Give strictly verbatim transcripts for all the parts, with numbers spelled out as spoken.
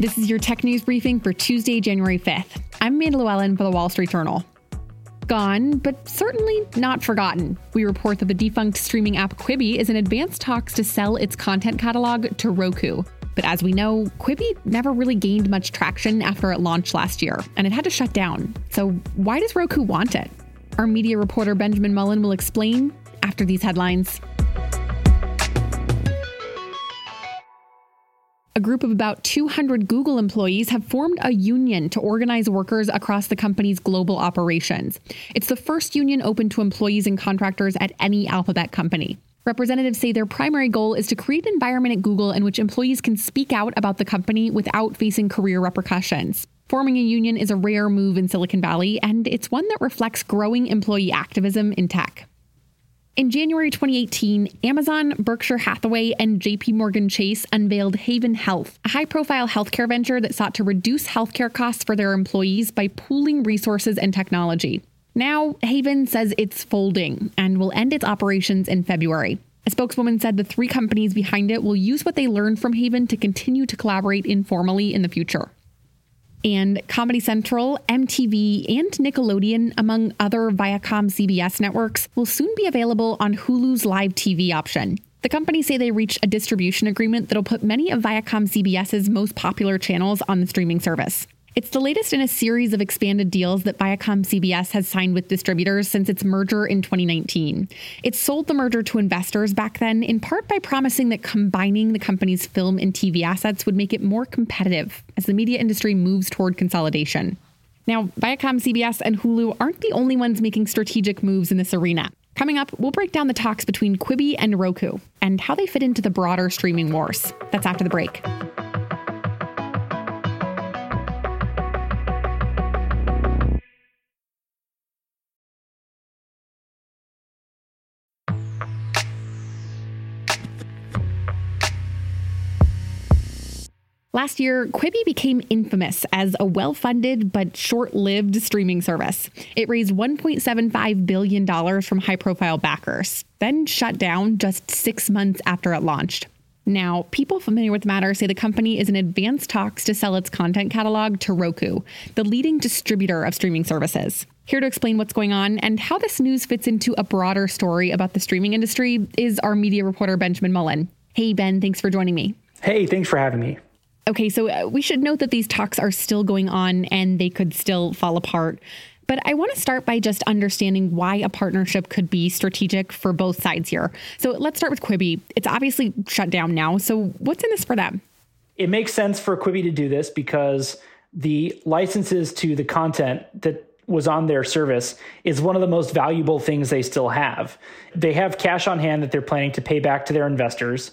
This is your tech news briefing for Tuesday, January fifth. I'm Amanda Llewellyn for the Wall Street Journal. Gone, but certainly not forgotten. We report that the defunct streaming app Quibi is in advanced talks to sell its content catalog to Roku. But as we know, Quibi never really gained much traction after it launched last year, and it had to shut down. So why does Roku want it? Our media reporter Benjamin Mullen will explain after these headlines. A group of about two hundred Google employees have formed a union to organize workers across the company's global operations. It's the first union open to employees and contractors at any Alphabet company. Representatives say their primary goal is to create an environment at Google in which employees can speak out about the company without facing career repercussions. Forming a union is a rare move in Silicon Valley, and it's one that reflects growing employee activism in tech. In January twenty eighteen, Amazon, Berkshire Hathaway, and J P Morgan Chase unveiled Haven Health, a high-profile healthcare venture that sought to reduce healthcare costs for their employees by pooling resources and technology. Now, Haven says it's folding and will end its operations in February. A spokeswoman said the three companies behind it will use what they learned from Haven to continue to collaborate informally in the future. And Comedy Central, M T V, and Nickelodeon, among other Viacom C B S networks, will soon be available on Hulu's live T V option. The companies say they reached a distribution agreement that'll put many of Viacom CBS's most popular channels on the streaming service. It's the latest in a series of expanded deals that Viacom C B S has signed with distributors since its merger in twenty nineteen. It sold the merger to investors back then, in part by promising that combining the company's film and T V assets would make it more competitive as the media industry moves toward consolidation. Now, Viacom C B S and Hulu aren't the only ones making strategic moves in this arena. Coming up, we'll break down the talks between Quibi and Roku and how they fit into the broader streaming wars. That's after the break. Last year, Quibi became infamous as a well-funded but short-lived streaming service. It raised one point seven five billion dollars from high-profile backers, then shut down just six months after it launched. Now, people familiar with the matter say the company is in advanced talks to sell its content catalog to Roku, the leading distributor of streaming services. Here to explain what's going on and how this news fits into a broader story about the streaming industry is our media reporter Benjamin Mullen. Hey, Ben, thanks for joining me. Hey, thanks for having me. Okay, so uh, we should note that these talks are still going on and they could still fall apart. But I want to start by just understanding why a partnership could be strategic for both sides here. So let's start with Quibi. It's obviously shut down now. So what's in this for them? It makes sense for Quibi to do this because the licenses to the content that was on their service is one of the most valuable things they still have. They have cash on hand that they're planning to pay back to their investors.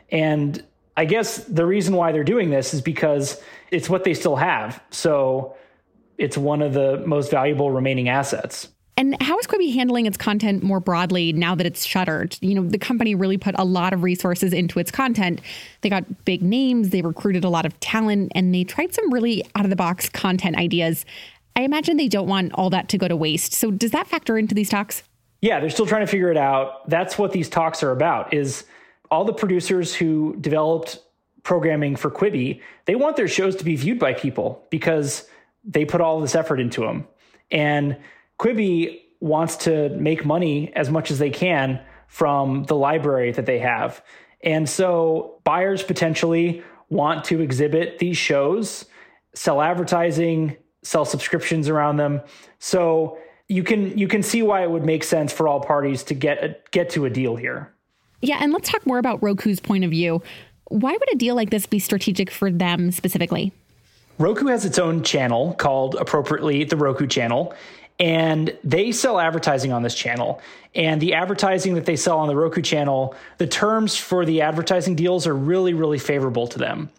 And I guess the reason why they're doing this is because it's what they still have. So it's one of the most valuable remaining assets. And how is Quibi handling its content more broadly now that it's shuttered? You know, the company really put a lot of resources into its content. They got big names, they recruited a lot of talent, and they tried some really out-of-the-box content ideas. I imagine they don't want all that to go to waste. So does that factor into these talks? Yeah, they're still trying to figure it out. That's what these talks are about, is all the producers who developed programming for Quibi, they want their shows to be viewed by people because they put all this effort into them. And Quibi wants to make money as much as they can from the library that they have. And so buyers potentially want to exhibit these shows, sell advertising, sell subscriptions around them. So you can you can see why it would make sense for all parties to get a, get to a deal here. Yeah, and let's talk more about Roku's point of view. Why would a deal like this be strategic for them specifically? Roku has its own channel called, appropriately, the Roku channel, and they sell advertising on this channel. And the advertising that they sell on the Roku channel, the terms for the advertising deals are really, really favorable to them.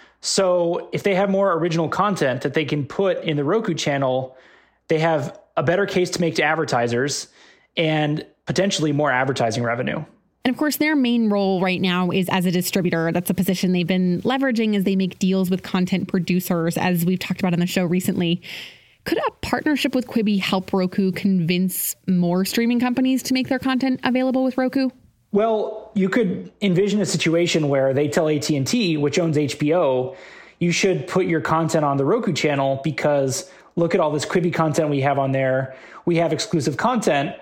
So if they have more original content that they can put in the Roku channel, they have a better case to make to advertisers and potentially more advertising revenue. And of course, their main role right now is as a distributor. That's a position they've been leveraging as they make deals with content producers, as we've talked about on the show recently. Could a partnership with Quibi help Roku convince more streaming companies to make their content available with Roku? Well, you could envision a situation where they tell A T and T, which owns H B O, you should put your content on the Roku channel because look at all this Quibi content we have on there. We have exclusive content.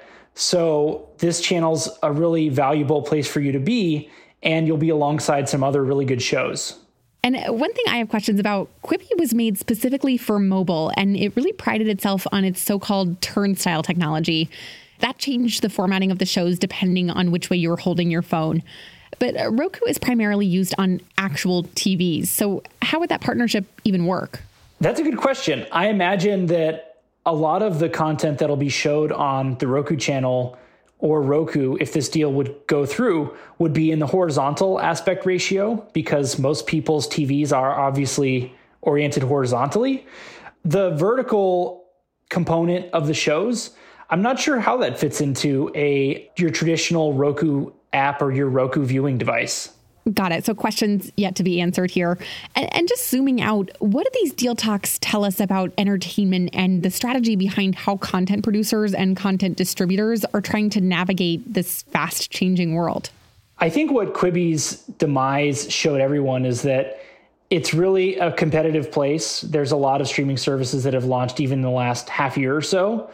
So this channel's a really valuable place for you to be, and you'll be alongside some other really good shows. And one thing I have questions about, Quibi was made specifically for mobile, and it really prided itself on its so-called turnstile technology. That changed the formatting of the shows depending on which way you were holding your phone. But Roku is primarily used on actual T Vs. So how would that partnership even work? That's a good question. I imagine that a lot of the content that'll be showed on the Roku channel or Roku, if this deal would go through, would be in the horizontal aspect ratio because most people's T Vs are obviously oriented horizontally. The vertical component of the shows, I'm not sure how that fits into a your traditional Roku app or your Roku viewing device. Got it. So questions yet to be answered here. And, and just zooming out, what do these deal talks tell us about entertainment and the strategy behind how content producers and content distributors are trying to navigate this fast changing world? I think what Quibi's demise showed everyone is that it's really a competitive place. There's a lot of streaming services that have launched even in the last half year or so.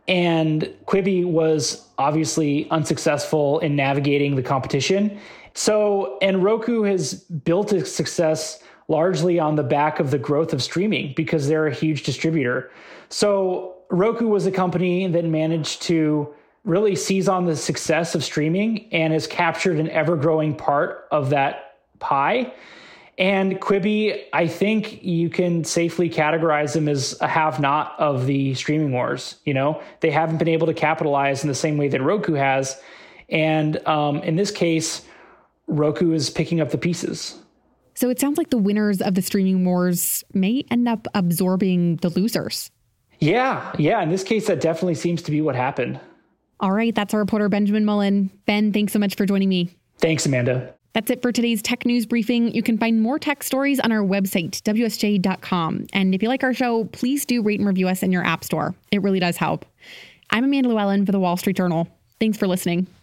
And Quibi was obviously unsuccessful in navigating the competition. So, and Roku has built its success largely on the back of the growth of streaming because they're a huge distributor. So Roku was a company that managed to really seize on the success of streaming and has captured an ever-growing part of that pie. And Quibi, I think you can safely categorize them as a have-not of the streaming wars. You know, they haven't been able to capitalize in the same way that Roku has. And um, in this case, Roku is picking up the pieces. So it sounds like the winners of the streaming wars may end up absorbing the losers. Yeah, yeah. In this case, that definitely seems to be what happened. All right. That's our reporter, Benjamin Mullen. Ben, thanks so much for joining me. Thanks, Amanda. That's it for today's tech news briefing. You can find more tech stories on our website, W S J dot com. And if you like our show, please do rate and review us in your app store. It really does help. I'm Amanda Llewellyn for the Wall Street Journal. Thanks for listening.